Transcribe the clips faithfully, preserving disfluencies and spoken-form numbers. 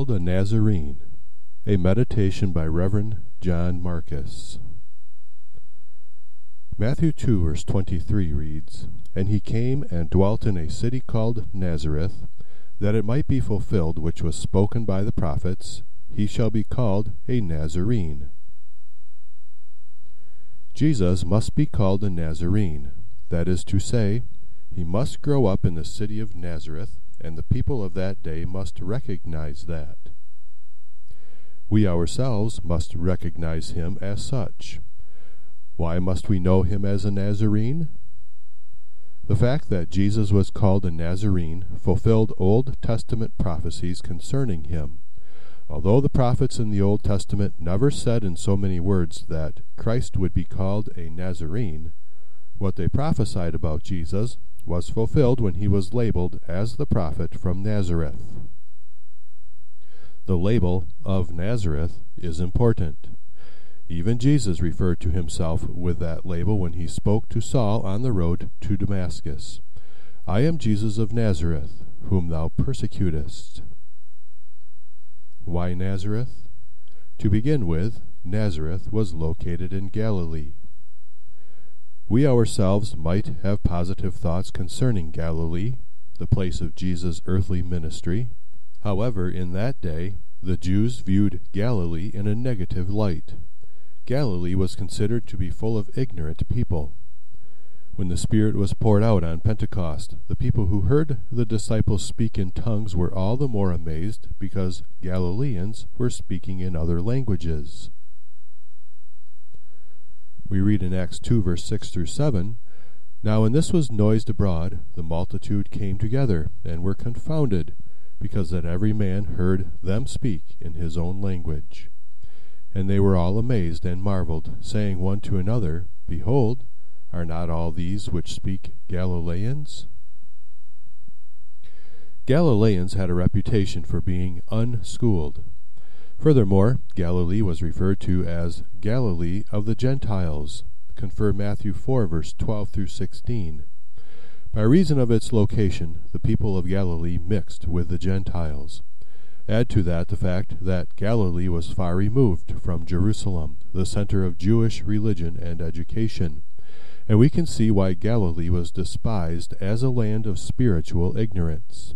Called a Nazarene, a meditation by Reverend John Marcus. Matthew two verse twenty-three reads, And he came and dwelt in a city called Nazareth, that it might be fulfilled which was spoken by the prophets, he shall be called a Nazarene. Jesus must be called a Nazarene, that is to say, he must grow up in the city of Nazareth, and the people of that day must recognize that. We ourselves must recognize him as such. Why must we know him as a Nazarene? The fact that Jesus was called a Nazarene fulfilled Old Testament prophecies concerning him. Although the prophets in the Old Testament never said in so many words that Christ would be called a Nazarene, what they prophesied about Jesus was fulfilled when he was labeled as the prophet from Nazareth. The label of Nazareth is important. Even Jesus referred to himself with that label when he spoke to Saul on the road to Damascus. I am Jesus of Nazareth, whom thou persecutest. Why Nazareth? To begin with, Nazareth was located in Galilee. We ourselves might have positive thoughts concerning Galilee, the place of Jesus' earthly ministry. However, in that day, the Jews viewed Galilee in a negative light. Galilee was considered to be full of ignorant people. When the Spirit was poured out on Pentecost, the people who heard the disciples speak in tongues were all the more amazed because Galileans were speaking in other languages. We read in Acts two verse six through seven, Now when this was noised abroad, the multitude came together, and were confounded, because that every man heard them speak in his own language. And they were all amazed and marveled, saying one to another, Behold, are not all these which speak Galileans? Galileans had a reputation for being unschooled. Furthermore, Galilee was referred to as Galilee of the Gentiles. Confer Matthew four verse twelve through sixteen. By reason of its location, the people of Galilee mixed with the Gentiles. Add to that the fact that Galilee was far removed from Jerusalem, the center of Jewish religion and education, and we can see why Galilee was despised as a land of spiritual ignorance.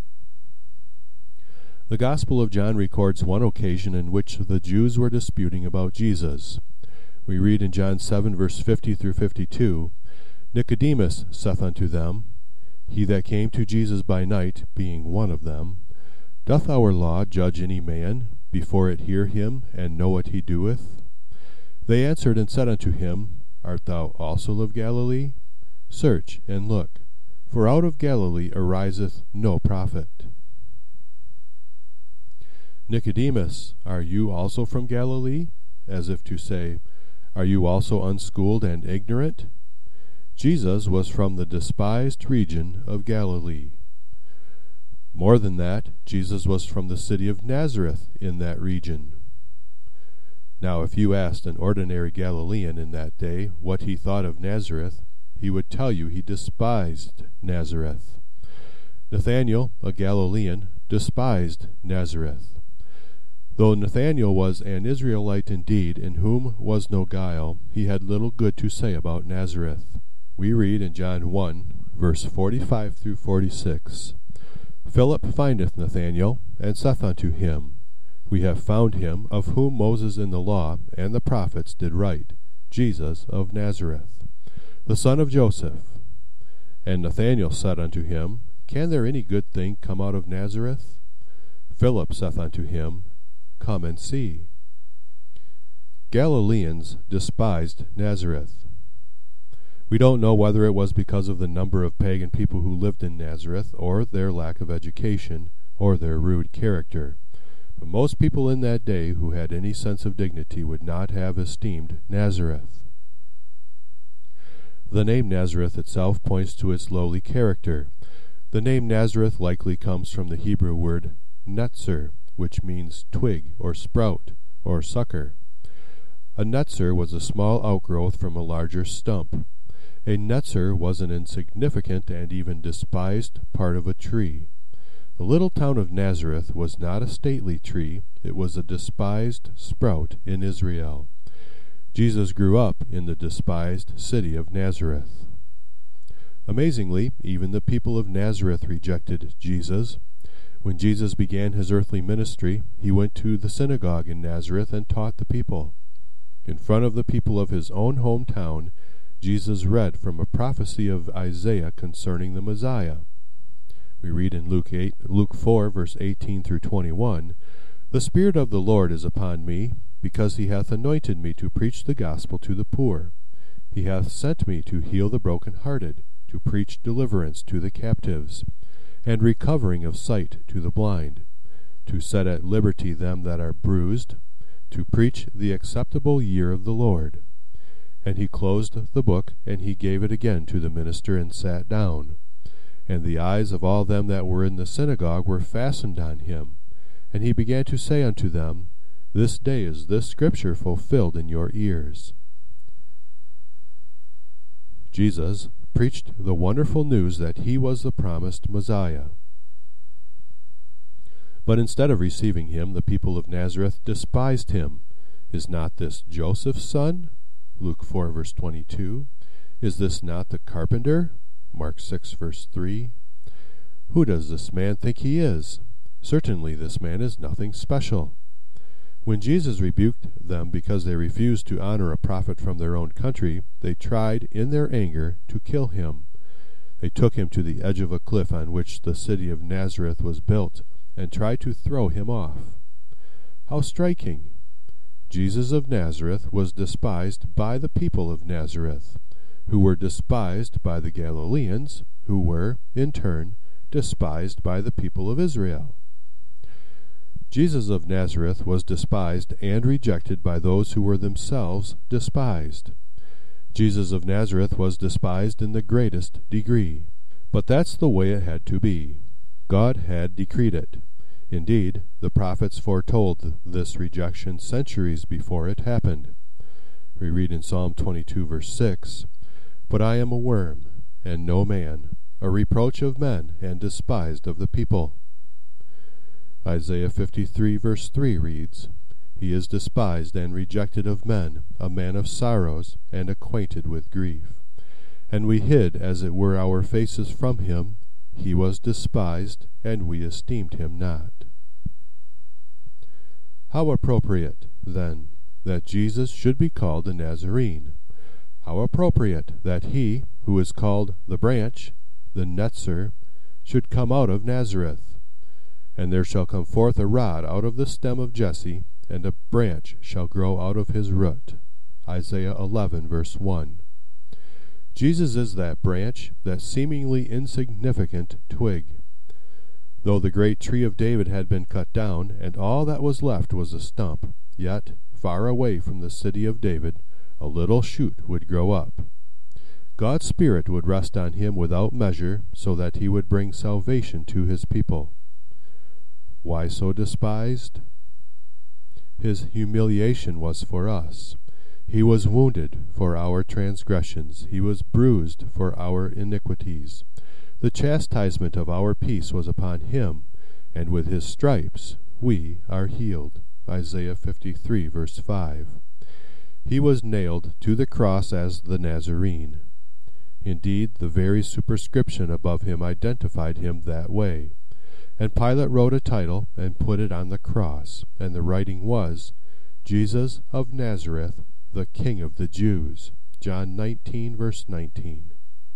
The Gospel of John records one occasion in which the Jews were disputing about Jesus. We read in John seven verse fifty through fifty-two, Nicodemus saith unto them, He that came to Jesus by night, being one of them, Doth our law judge any man, before it hear him, and know what he doeth? They answered and said unto him, Art thou also of Galilee? Search and look, for out of Galilee ariseth no prophet. Nicodemus, are you also from Galilee? As if to say, Are you also unschooled and ignorant? Jesus was from the despised region of Galilee. More than that, Jesus was from the city of Nazareth in that region. Now, if you asked an ordinary Galilean in that day what he thought of Nazareth, he would tell you he despised Nazareth. Nathanael, a Galilean, despised Nazareth. Though Nathanael was an Israelite indeed, in whom was no guile, he had little good to say about Nazareth. We read in John one, verse forty-five through forty-six, Philip findeth Nathanael, and saith unto him, We have found him, of whom Moses in the law and the prophets did write, Jesus of Nazareth, the son of Joseph. And Nathanael said unto him, Can there any good thing come out of Nazareth? Philip saith unto him, Come and see. Galileans despised Nazareth. We don't know whether it was because of the number of pagan people who lived in Nazareth, or their lack of education, or their rude character. But most people in that day who had any sense of dignity would not have esteemed Nazareth. The name Nazareth itself points to its lowly character. The name Nazareth likely comes from the Hebrew word netzer, which means twig or sprout or sucker. A netzer was a small outgrowth from a larger stump. A netzer was an insignificant and even despised part of a tree. The The little town of Nazareth was not a stately tree, it was a despised sprout in Israel. Jesus grew up in the despised city of Nazareth. Amazingly, even the people of Nazareth rejected Jesus. When Jesus began his earthly ministry, he went to the synagogue in Nazareth and taught the people. In front of the people of his own hometown, Jesus read from a prophecy of Isaiah concerning the Messiah. We read in Luke eight, Luke four, verse eighteen through twenty-one, "The Spirit of the Lord is upon me, because he hath anointed me to preach the gospel to the poor. He hath sent me to heal the brokenhearted, to preach deliverance to the captives, and recovering of sight to the blind, to set at liberty them that are bruised, to preach the acceptable year of the Lord." And he closed the book, and he gave it again to the minister, and sat down. And the eyes of all them that were in the synagogue were fastened on him. And he began to say unto them, "This day is this scripture fulfilled in your ears." Jesus preached the wonderful news that he was the promised Messiah. But instead of receiving him, the people of Nazareth despised him. "Is not this Joseph's son?" Luke four, verse twenty-two. "Is this not the carpenter?" Mark six, verse three. "Who does this man think he is? Certainly this man is nothing special." When Jesus rebuked them because they refused to honor a prophet from their own country, they tried, in their anger, to kill him. They took him to the edge of a cliff on which the city of Nazareth was built, and tried to throw him off. How striking! Jesus of Nazareth was despised by the people of Nazareth, who were despised by the Galileans, who were, in turn, despised by the people of Israel. Jesus of Nazareth was despised and rejected by those who were themselves despised. Jesus of Nazareth was despised in the greatest degree. But that's the way it had to be. God had decreed it. Indeed, the prophets foretold this rejection centuries before it happened. We read in Psalm twenty-two, verse six, "But I am a worm, and no man, a reproach of men, and despised of the people." Isaiah fifty-three, verse three reads, "He is despised and rejected of men, a man of sorrows, and acquainted with grief. And we hid as it were our faces from him. He was despised, and we esteemed him not." How appropriate, then, that Jesus should be called a Nazarene. How appropriate that he, who is called the branch, the Netzer, should come out of Nazareth. "And there shall come forth a rod out of the stem of Jesse, and a branch shall grow out of his root." Isaiah eleven, verse one. Jesus is that branch, that seemingly insignificant twig. Though the great tree of David had been cut down, and all that was left was a stump, yet, far away from the city of David, a little shoot would grow up. God's Spirit would rest on him without measure, so that he would bring salvation to his people. Why so despised? His humiliation was for us. He was wounded for our transgressions. He was bruised for our iniquities. The chastisement of our peace was upon him, and with his stripes we are healed. Isaiah fifty-three, verse five. He was nailed to the cross as the Nazarene. Indeed, the very superscription above him identified him that way. And Pilate wrote a title and put it on the cross, and the writing was, "Jesus of Nazareth, the King of the Jews." John nineteen, verse nineteen.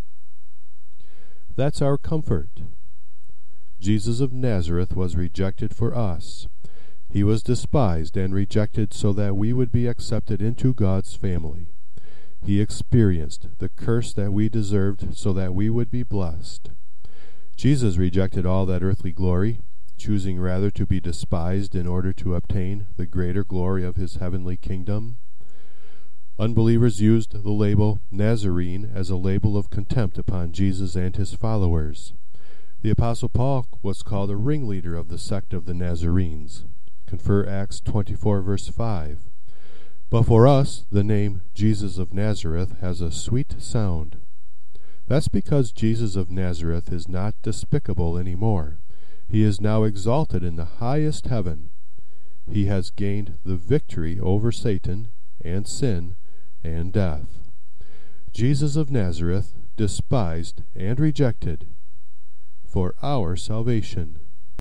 That's our comfort. Jesus of Nazareth was rejected for us. He was despised and rejected so that we would be accepted into God's family. He experienced the curse that we deserved so that we would be blessed. Jesus rejected all that earthly glory, choosing rather to be despised in order to obtain the greater glory of his heavenly kingdom. Unbelievers used the label Nazarene as a label of contempt upon Jesus and his followers. The Apostle Paul was called a ringleader of the sect of the Nazarenes. Confer Acts twenty-four, verse five. But for us, the name Jesus of Nazareth has a sweet sound. That's because Jesus of Nazareth is not despicable anymore. He is now exalted in the highest heaven. He has gained the victory over Satan and sin and death. Jesus of Nazareth, despised and rejected, for our salvation.